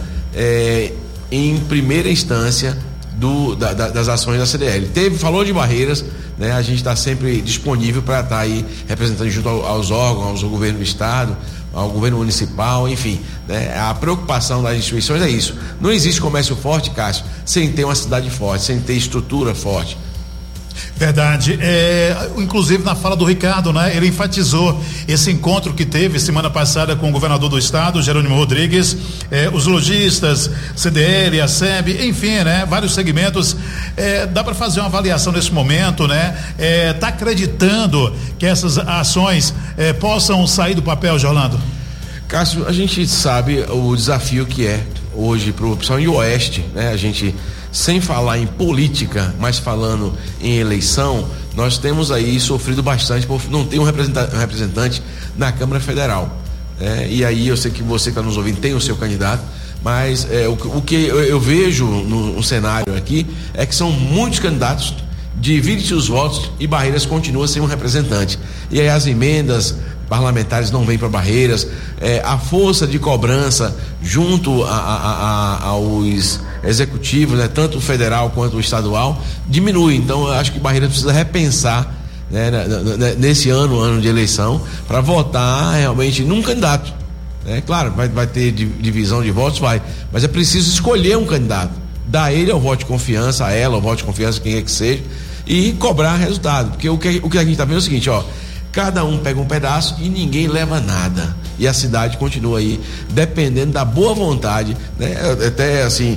em primeira instância das ações da CDL. Falou de Barreiras, né? A gente está sempre disponível para estar aí representando junto aos órgãos, ao governo do estado, ao governo municipal, enfim, né? A preocupação das instituições é isso. Não existe comércio forte, Cássio, sem ter uma cidade forte, sem ter estrutura forte. Verdade. Inclusive na fala do Ricardo, né? Ele enfatizou esse encontro que teve semana passada com o governador do estado, Jerônimo Rodrigues, os lojistas, CDL, a SEB, enfim, né? Vários segmentos. Dá para fazer uma avaliação nesse momento, né? Tá acreditando que essas ações possam sair do papel, Jorlando? Cássio, a gente sabe o desafio que é hoje para o principalmente o Oeste, né? A gente, sem falar em política, mas falando em eleição, nós temos aí sofrido bastante por não ter um representante na Câmara Federal, né? E aí eu sei que você que está nos ouvindo tem o seu candidato, mas o que eu vejo no cenário aqui é que são muitos candidatos, divide-se os votos e Barreiras continua sem um representante. E aí as emendas parlamentares não vêm para Barreiras, a força de cobrança junto aos executivos, né, tanto o federal quanto o estadual, diminui. Então eu acho que Barreiras precisa repensar, né, nesse ano de eleição, para votar realmente num candidato. Claro, vai ter divisão de votos, mas é preciso escolher um candidato, dar a ele o voto de confiança, a ela o voto de confiança, quem é que seja, e cobrar resultado, porque o que a gente está vendo é o seguinte, cada um pega um pedaço e ninguém leva nada. E a cidade continua aí, dependendo da boa vontade, né? Até assim,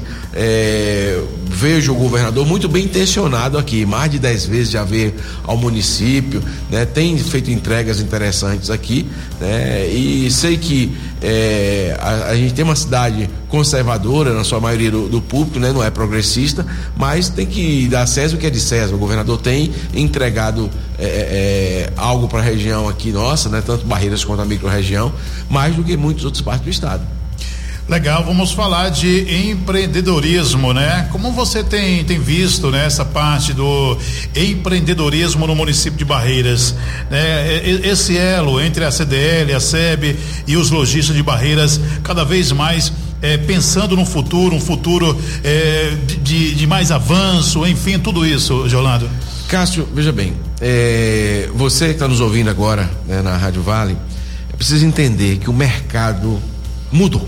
vejo o governador muito bem intencionado aqui, mais de 10 vezes já veio ao município, né? Tem feito entregas interessantes aqui, né? E sei que a gente tem uma cidade conservadora, na sua maioria do público, né? Não é progressista, mas tem que dar César o que é de César. O governador tem entregado algo para a região aqui nossa, né? Tanto Barreiras quanto a micro-região, mais do que muitas outras partes do estado. Legal, vamos falar de empreendedorismo, né? Como você tem visto, né, essa parte do empreendedorismo no município de Barreiras, né? Esse elo entre a CDL, a SEB e os lojistas de Barreiras, cada vez mais pensando no futuro, de mais avanço, enfim, tudo isso, Jorlando. Cássio, veja bem, você que está nos ouvindo agora, né, na Rádio Vale, precisa entender que o mercado mudou.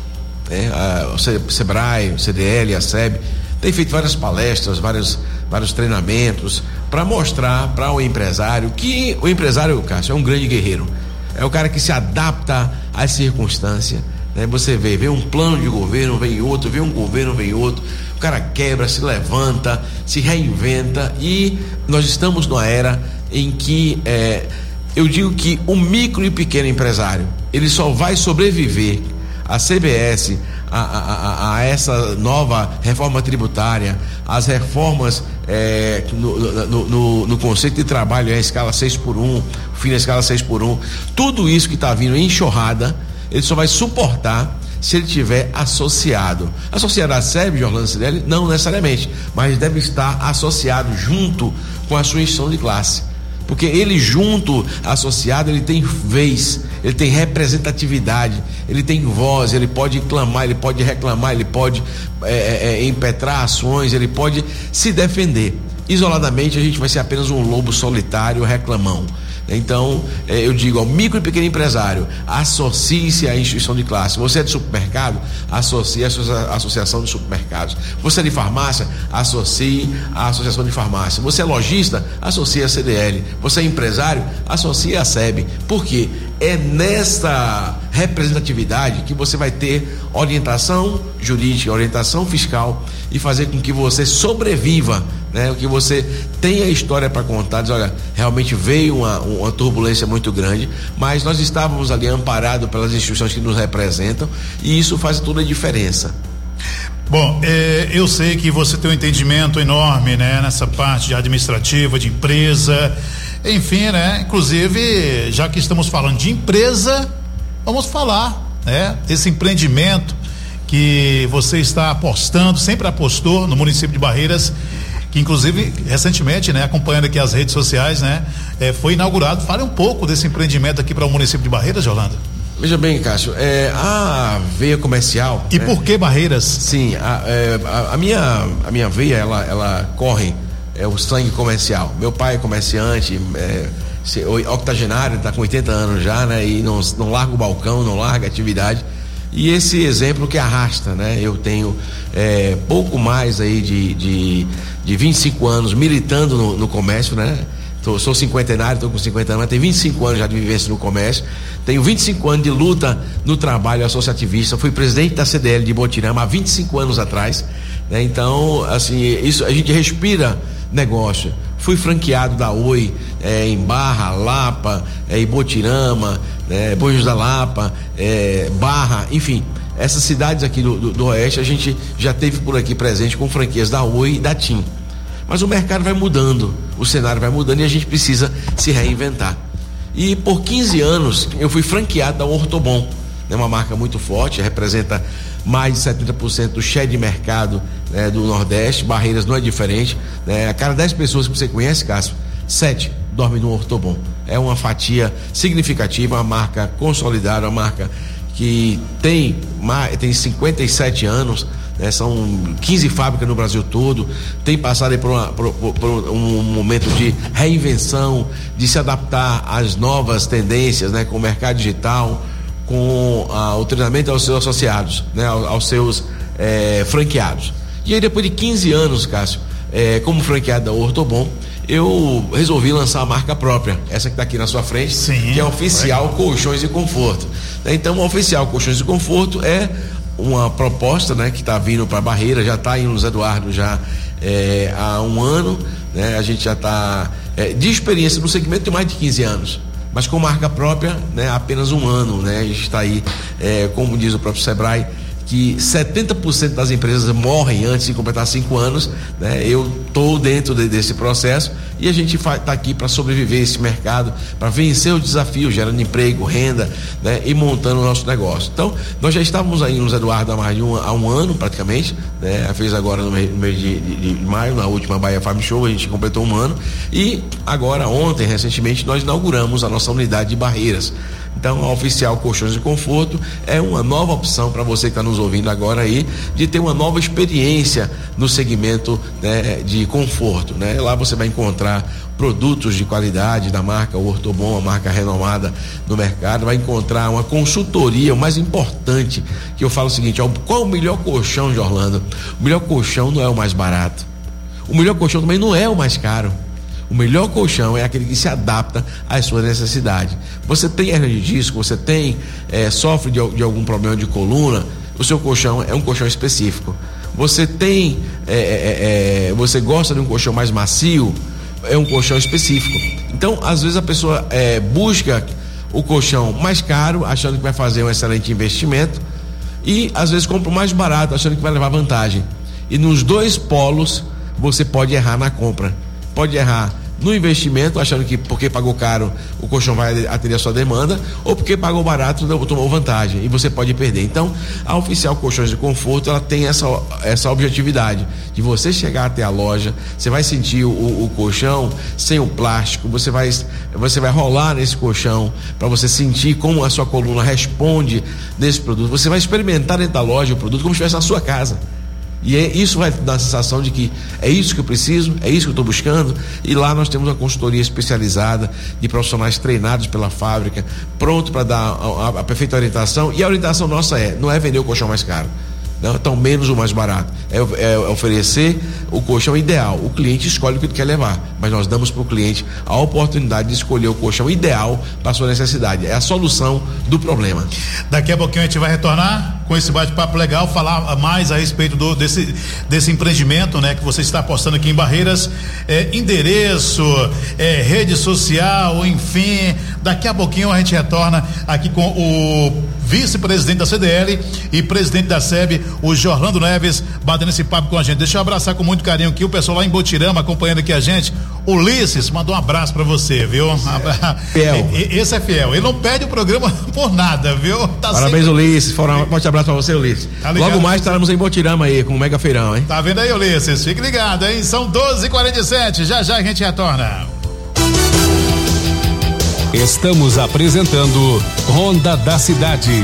O Sebrae, o CDL, a SEB tem feito várias palestras, vários treinamentos para mostrar para o empresário que o empresário, Cássio, é um grande guerreiro, é o cara que se adapta às circunstâncias, né? Você vê um plano de governo, vem outro, vê um governo, vem outro, o cara quebra, se levanta, se reinventa, e nós estamos numa era em que eu digo que o micro e pequeno empresário, ele só vai sobreviver a CBS, a essa nova reforma tributária, as reformas no conceito de trabalho, a escala 6x1, o fim da escala 6x1, tudo isso que está vindo em enxurrada, ele só vai suportar se ele tiver associado à SEB, Jorlando, CDL, não necessariamente, mas deve estar associado junto com a sua instituição de classe, porque ele junto, associado, ele tem vez, ele tem representatividade, ele tem voz, ele pode clamar, ele pode reclamar, ele pode impetrar ações, ele pode se defender. Isoladamente a gente vai ser apenas um lobo solitário reclamão. Então, eu digo ao micro e pequeno empresário, associe-se à instituição de classe. Você é de supermercado, associe à associação de supermercados. Você é de farmácia, associe à associação de farmácia. Você é lojista, associe à CDL. Você é empresário, associe à SEB. Por quê? É nesta representatividade que você vai ter orientação jurídica, orientação fiscal e fazer com que você sobreviva, né? Que você tenha história para contar, diz, olha, realmente veio uma turbulência muito grande, mas nós estávamos ali amparados pelas instituições que nos representam e isso faz toda a diferença. Bom, eu sei que você tem um entendimento enorme, né, nessa parte administrativa, de empresa, enfim, né, inclusive, já que estamos falando de empresa, vamos falar, né, desse empreendimento que você está apostando, sempre apostou no município de Barreiras, que inclusive recentemente, né, acompanhando aqui as redes sociais, né, foi inaugurado. Fale um pouco desse empreendimento aqui para o município de Barreiras, Yolanda. Veja bem, Cássio, a veia comercial. E por que Barreiras? Sim, a minha veia, ela corre, o sangue comercial. Meu pai é comerciante, octogenário, está com 80 anos já, né, e não larga o balcão, não larga a atividade. E esse exemplo que arrasta, né? Eu tenho pouco mais aí de 25 anos militando no comércio, né? Sou cinquentenário, estou com 50 anos, mas tenho 25 anos já de vivência no comércio, tenho 25 anos de luta no trabalho associativista, fui presidente da CDL de Botirama há 25 anos atrás, né? Então, assim, isso a gente respira negócio. Fui franqueado da Oi em Barra, Lapa, Ibotirama, Bojos da Lapa, Barra, enfim, essas cidades aqui do Oeste a gente já teve por aqui presente com franquias da Oi e da TIM. Mas o mercado vai mudando, o cenário vai mudando e a gente precisa se reinventar. E por 15 anos eu fui franqueado da Ortobon, né, uma marca muito forte, representa mais de 70% do share de mercado, né, do Nordeste. Barreiras não é diferente, né? A cada 10 pessoas que você conhece, Cássio, 7 dormem no Ortobon. É uma fatia significativa, uma marca consolidada, uma marca que tem 57 anos, né? São 15 fábricas no Brasil todo, tem passado aí por um momento de reinvenção, de se adaptar às novas tendências, né? Com o mercado digital, com o treinamento aos seus associados, né? Aos seus franqueados. E aí depois de 15 anos, Cássio, como franqueado da Ortobon, eu resolvi lançar a marca própria, essa que está aqui na sua frente. Sim, que é a Oficial Colchões e Conforto. Então a Oficial Colchões e Conforto é uma proposta, né, que está vindo para Barreira, já está em Luiz Eduardo já há um ano, né? A gente já está de experiência no segmento de mais de 15 anos, mas com marca própria, né, há apenas um ano, né? A gente está aí, como diz o próprio Sebrae, que 70% das empresas morrem antes de completar 5 anos, né? Eu estou dentro desse processo e a gente está aqui para sobreviver esse mercado, para vencer o desafio, gerando emprego, renda, né? E montando o nosso negócio. Então, nós já estávamos aí em Luiz Eduardo há um ano praticamente, né? Fez agora no mês de maio, na última Bahia Farm Show, a gente completou um ano e agora ontem, recentemente, nós inauguramos a nossa unidade de Barreiras. Então, a Oficial Colchões de Conforto é uma nova opção para você que está nos ouvindo agora aí, de ter uma nova experiência no segmento, né, de conforto, né? Lá você vai encontrar produtos de qualidade da marca Ortobon, a marca renomada no mercado, vai encontrar uma consultoria, o mais importante, que eu falo o seguinte, qual o melhor colchão de Orlando? O melhor colchão não é o mais barato, o melhor colchão também não é o mais caro. O melhor colchão é aquele que se adapta às suas necessidades. Você tem hernia de disco, você tem sofre de algum problema de coluna, o seu colchão é um colchão específico. Você tem você gosta de um colchão mais macio, é um colchão específico. Então, às vezes a pessoa busca o colchão mais caro, achando que vai fazer um excelente investimento, e às vezes compra o mais barato, achando que vai levar vantagem. E nos dois polos você pode errar na compra. Pode errar no investimento, achando que porque pagou caro o colchão vai atender a sua demanda, ou porque pagou barato tomou vantagem e você pode perder. Então, a Oficial Colchões de Conforto, ela tem essa objetividade de você chegar até a loja, você vai sentir o colchão sem o plástico, você vai rolar nesse colchão para você sentir como a sua coluna responde nesse produto, você vai experimentar dentro da loja o produto como se estivesse na sua casa. E isso vai dar a sensação de que é isso que eu preciso, é isso que eu estou buscando. E lá nós temos uma consultoria especializada de profissionais treinados pela fábrica, pronto para dar a perfeita orientação. E a orientação nossa não é vender o colchão mais caro, não, então menos o mais barato, é oferecer o colchão ideal. O cliente escolhe o que ele quer levar, mas nós damos para o cliente a oportunidade de escolher o colchão ideal para a sua necessidade. É a solução do problema. Daqui a pouquinho a gente vai retornar com esse bate-papo legal, falar mais a respeito desse empreendimento, né, que você está apostando aqui em Barreiras, endereço, rede social, enfim. Daqui a pouquinho a gente retorna aqui com o vice-presidente da CDL e presidente da SEB, o Jorlando Neves, batendo esse papo com a gente. Deixa eu abraçar com muito carinho aqui o pessoal lá em Botirama acompanhando aqui a gente. Ulisses mandou um abraço pra você, viu? Fiel. Esse é fiel. Ele não perde o programa por nada, viu? Tá Parabéns, sempre... Ulisses. Um forte abraço pra você, Ulisses. Tá logo mais estaremos em Botirama aí, com o Mega Feirão, hein? Tá vendo aí, Ulisses? Fique ligado, hein? São 12h47. Já a gente retorna. Estamos apresentando Ronda da Cidade.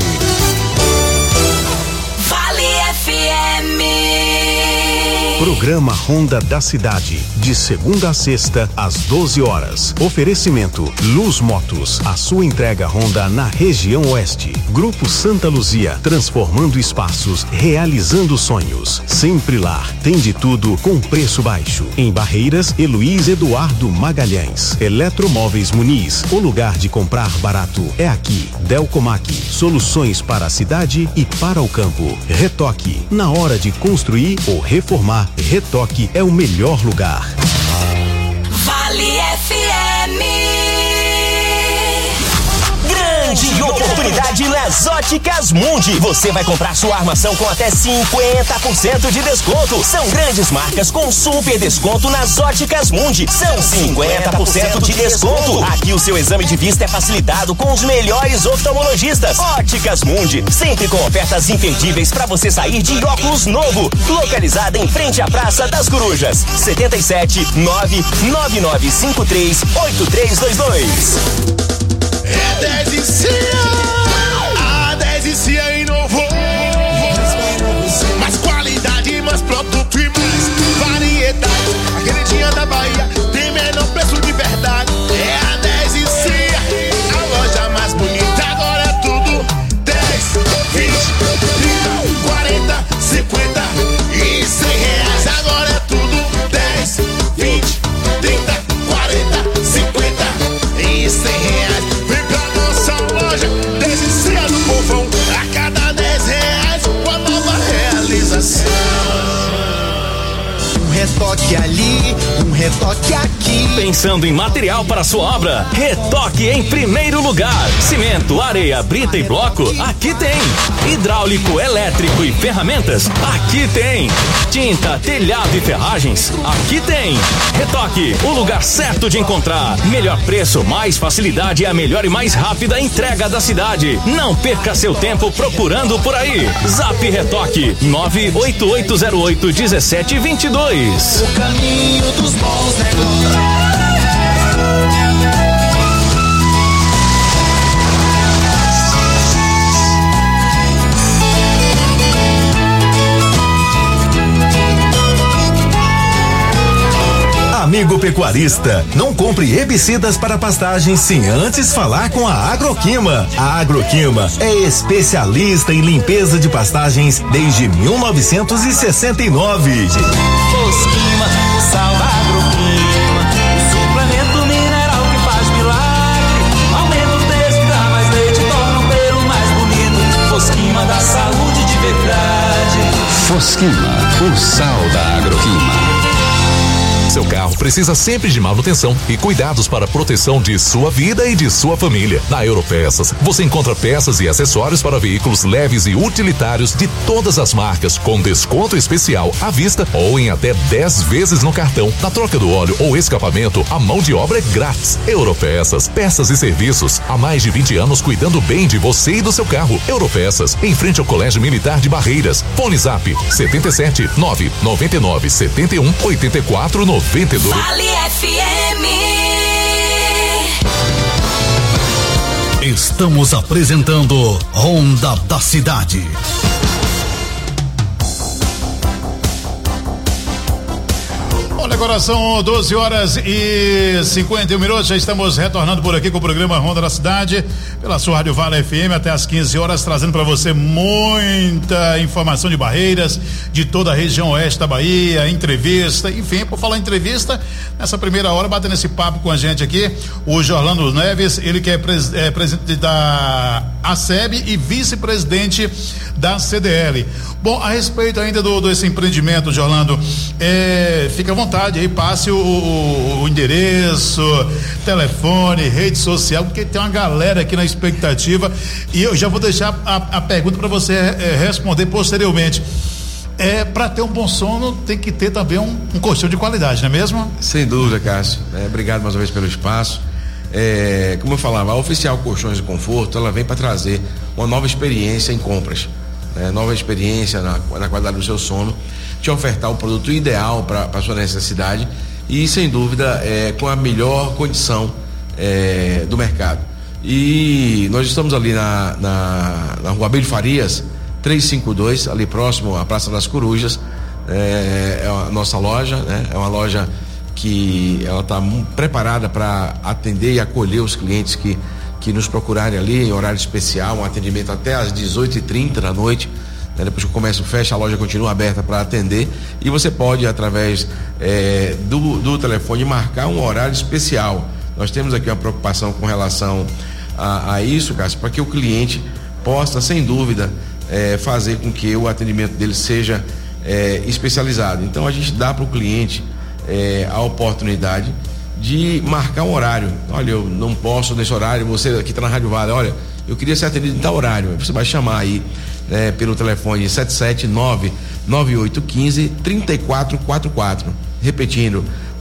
Vale FM. Programa Ronda da Cidade, de segunda a sexta, às 12 horas. Oferecimento Luz Motos, a sua entrega Honda na região oeste. Grupo Santa Luzia, transformando espaços, realizando sonhos. Sempre lá, tem de tudo com preço baixo. Em Barreiras, Heloís Eduardo Magalhães. Eletromóveis Muniz, o lugar de comprar barato é aqui. Delcomac, soluções para a cidade e para o campo. Retoque, na hora de construir ou reformar, Retoque é o melhor lugar. Vale FM. Grande oportunidade nas Óticas Mundi. Você vai comprar sua armação com até 50% de desconto. São grandes marcas com super desconto nas Óticas Mundi. São 50% de desconto. Aqui o seu exame de vista é facilitado com os melhores oftalmologistas. Óticas Mundi, sempre com ofertas imperdíveis para você sair de óculos novo. Localizada em frente à Praça das Corujas. 77 99953 8322. É 10 e Cia, a 10 e Cia inovou. Mais qualidade, mais produto e mais variedade. A queridinha da Bahia tem menor preço de verdade. É a 10 e Cia, a loja mais bonita. Agora é tudo 10, 20, 30, 40, 50 e 100 reais. Agora é tudo 10, 20, 30, 40, 50 e 100 reais. Descia do povão, a cada 10 reais, uma nova realização. Um retoque ali, um retoque aqui. Pensando em material para sua obra? Retoque em primeiro lugar. Cimento, areia, brita e bloco? Aqui tem. Hidráulico, elétrico e ferramentas? Aqui tem. Tinta, telhado e ferragens? Aqui tem. Retoque, o lugar certo de encontrar. Melhor preço, mais facilidade e a melhor e mais rápida entrega da cidade. Não perca seu tempo procurando por aí. Zap Retoque 988081722. O caminho dos bons negócios. Amigo pecuarista, não compre herbicidas para pastagens sem antes falar com a Agroquima. A Agroquima é especialista em limpeza de pastagens desde 1969. Fosquima, sal da Agroquima, o suplemento mineral que faz milagre. Aumenta o texto, dá mais leite, torna o pelo mais bonito. Fosquima da saúde de verdade. Fosquima, o sal da Agroquima. seu carro precisa sempre de manutenção e cuidados para a proteção de sua vida e de sua família. Na Europeças, você encontra peças e acessórios para veículos leves e utilitários de todas as marcas, com desconto especial à vista ou em até 10 vezes no cartão. Na troca do óleo ou escapamento, a mão de obra é grátis. Europeças, peças e serviços. Há mais de 20 anos cuidando bem de você e do seu carro. Europeças, em frente ao Colégio Militar de Barreiras. Fone Zap 77 999 71 84 92. Vale FM. Estamos apresentando Ronda da Cidade. Olha, agora são 12 horas e 51 minutos. Já estamos retornando por aqui com o programa Ronda da Cidade, pela sua Rádio Vale FM, até às 15 horas, trazendo para você muita informação de Barreiras, de toda a região oeste da Bahia, entrevista, enfim, por falar em entrevista, nessa primeira hora, batendo esse papo com a gente aqui, o Jorlando Neves, ele que é presidente da ACEB e vice-presidente da CDL. Bom, a respeito ainda desse empreendimento, Jorlando, fica à vontade aí, passe o endereço, telefone, rede social, porque tem uma galera aqui na expectativa e eu já vou deixar a pergunta para você responder posteriormente. Para ter um bom sono tem que ter também um colchão de qualidade, não é mesmo? Sem dúvida, Cássio. Obrigado mais uma vez pelo espaço. Como eu falava, a Oficial Colchões de Conforto, ela vem para trazer uma nova experiência em compras, nova experiência na qualidade do seu sono, te ofertar o produto ideal para a sua necessidade e, sem dúvida, com a melhor condição do mercado. E nós estamos ali na Rua Abílio Farias 352, ali próximo à Praça das Corujas. É a nossa loja, é uma loja que ela está preparada para atender e acolher os clientes que nos procurarem ali em horário especial, um atendimento até às 18h30 da noite. Depois que o comércio fecha, a loja continua aberta para atender e você pode, através do telefone, marcar um horário especial. Nós temos aqui uma preocupação com relação a isso, Cássio, para que o cliente possa, sem dúvida, fazer com que o atendimento dele seja especializado. Então a gente dá para o cliente a oportunidade de marcar um horário. Olha, eu não posso nesse horário, você aqui está na Rádio Vale, olha, eu queria ser atendido em tal horário. Você vai chamar aí pelo telefone 779-9815-3444. Repetindo,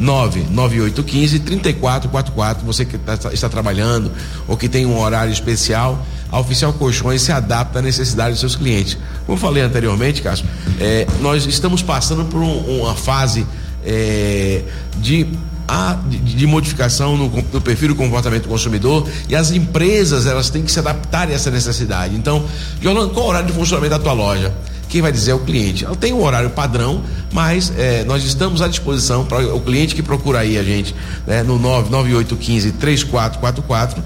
99815-3444. Você que está trabalhando ou que tem um horário especial, a Oficial Colchões se adapta à necessidade dos seus clientes. Como eu falei anteriormente, Cássio, nós estamos passando por uma fase de modificação no perfil do comportamento do consumidor e as empresas, elas têm que se adaptar a essa necessidade. Então, Jorlando, qual é o horário de funcionamento da tua loja? Quem vai dizer é o cliente. Ela tem um horário padrão, mas nós estamos à disposição para o cliente que procura aí a gente, no 99815-3444,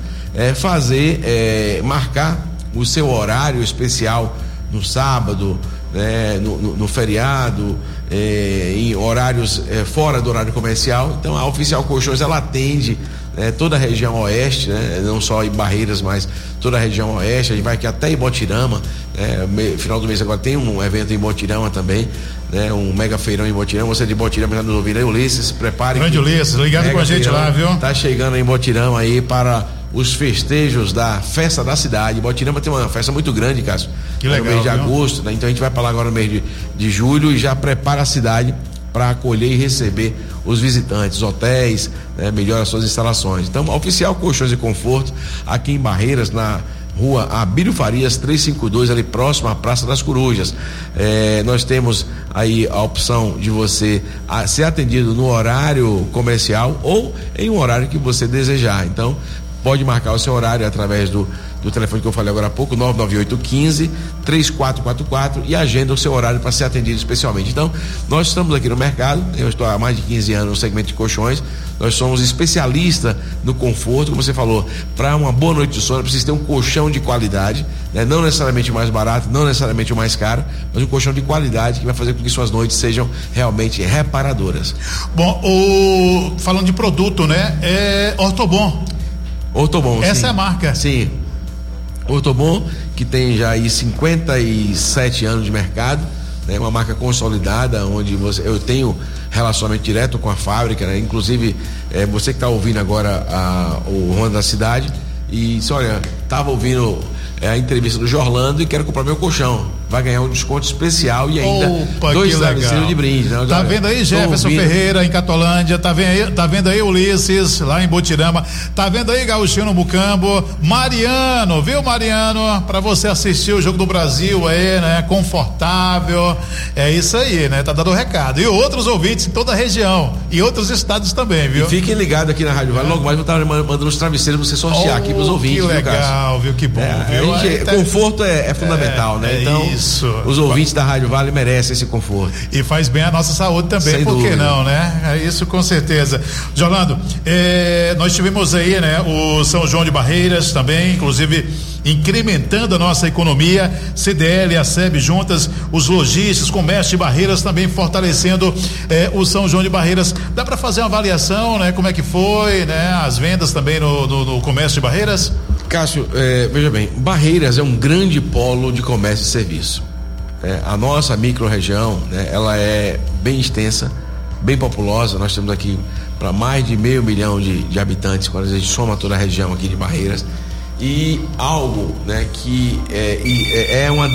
marcar o seu horário especial no sábado, no feriado, em horários fora do horário comercial. Então a Oficial Colchões, ela atende toda a região oeste, não só em Barreiras, mas toda a região oeste. A gente vai aqui até Ibotirama, final do mês agora tem um evento em Ibotirama também, um mega feirão em Ibotirama. Você de Ibotirama está nos ouvindo aí, Ulisses, prepare. Grande Ulisses, ligado com a gente lá, viu? Tá chegando em Ibotirama aí para os festejos da festa da cidade. Ibotirama tem uma festa muito grande, Cássio. Que legal, no mês de agosto, então a gente vai para lá agora no mês de julho e já prepara a cidade para acolher e receber os visitantes, os hotéis, melhora as suas instalações. Então, a Oficial Colchões e Conforto, aqui em Barreiras, na Rua Abílio Farias 352, ali próximo à Praça das Corujas. Nós temos aí a opção de você ser atendido no horário comercial ou em um horário que você desejar. Então, pode marcar o seu horário através do telefone que eu falei agora há pouco, 99815-3444, e agenda o seu horário para ser atendido especialmente. Então, nós estamos aqui no mercado, eu estou há mais de 15 anos no segmento de colchões, nós somos especialistas no conforto, como você falou, para uma boa noite de sono, precisa ter um colchão de qualidade, não necessariamente o mais barato, não necessariamente o mais caro, mas um colchão de qualidade que vai fazer com que suas noites sejam realmente reparadoras. Bom, falando de produto, Ortobon. Ortobon, essa sim. É a marca. Sim. Ortobon, que tem já aí 57 anos de mercado, né? Uma marca consolidada, onde eu tenho relacionamento direto com a fábrica, né? Inclusive, você que está ouvindo agora o Ronda da Cidade e disse, olha, estava ouvindo a entrevista do Jorlando e quero comprar meu colchão. Vai ganhar um desconto especial e ainda 2 travesseiros de brinde. Né? Tá vendo aí, Jefferson Ferreira, em Catolândia, tá vendo aí Ulisses, lá em Botirama, tá vendo aí Gauchinho no Mucambo, Mariano, viu, Mariano? Pra você assistir o Jogo do Brasil aí, né? Confortável, é isso aí, né? Tá dando o recado. E outros ouvintes em toda a região, e outros estados também, viu? E fiquem ligados aqui na Rádio Vale, logo mais eu estar mandando os travesseiros pra você sortear aqui pros ouvintes. Que legal, viu? Que bom, viu? Conforto é fundamental, né? Então, isso. Os ouvintes da Rádio Vale merecem esse conforto. E faz bem à nossa saúde também, sem por dúvida. Que não, né? É isso com certeza. Jorlando, nós tivemos aí, né? O São João de Barreiras também, inclusive incrementando a nossa economia, CDL e a SEB juntas, os lojistas, comércio de Barreiras também fortalecendo o São João de Barreiras. Dá para fazer uma avaliação, né? Como é que foi, né? As vendas também no comércio de Barreiras? Cássio, veja bem, Barreiras é um grande polo de comércio e serviço. A nossa micro-região, né, ela é bem extensa, bem populosa. Nós temos aqui para mais de 500 mil de habitantes, quando a gente soma toda a região aqui de Barreiras. E algo, né, que é uma